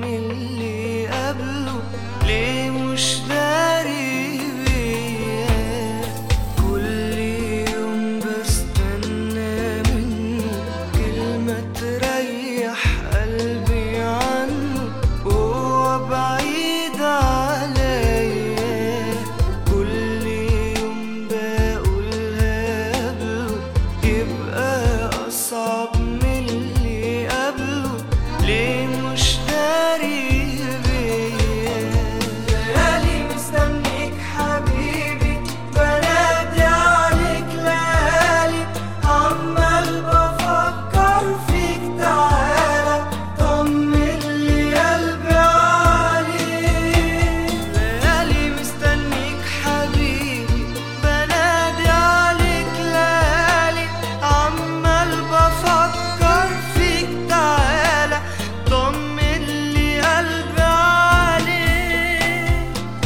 من اللي قبله، ليه مش داري بيا؟ كل يوم بستنى منه كلمة تريح قلبي عنه وهو بعيد عليا. كل يوم بقولها قبله يبقى أصعب من اللي قبله، ليه مش داري بيا؟ ليالي مستنيك حبيبي، بنادي عليك ليالي، عمال بفكر فيك، تعالى طمن لي قلبي عليك. ليالي مستنيك حبيبي، بنادي عليك ليالي، عمال بفكر فيك، تعالى طمن لي قلبي عليك.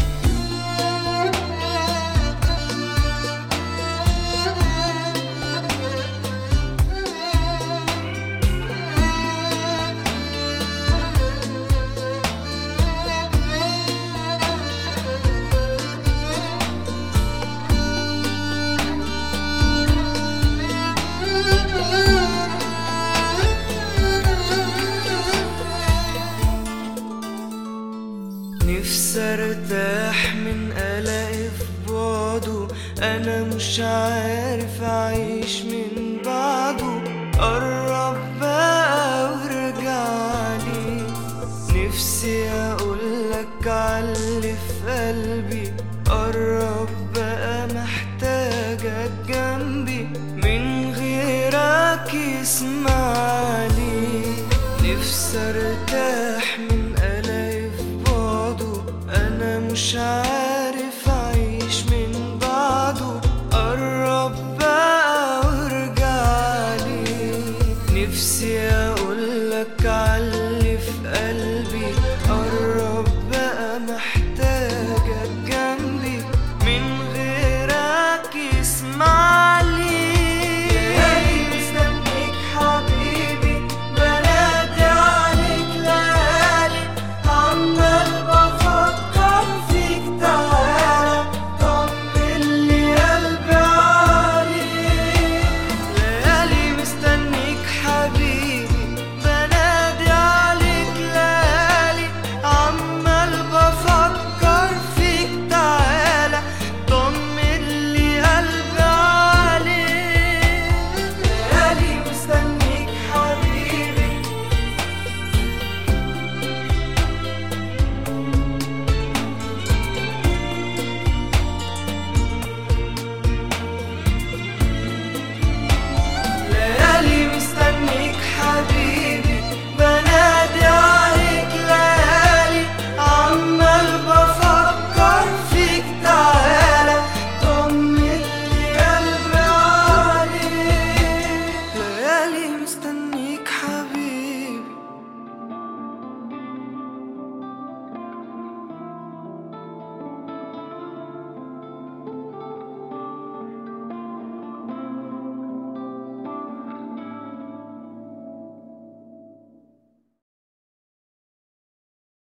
نفسي ارتاح من قلقي في بعده، انا مش عارف اعيش من بعده. قرب بقى وارجعلي، نفسي اقولك عاللي في قلبي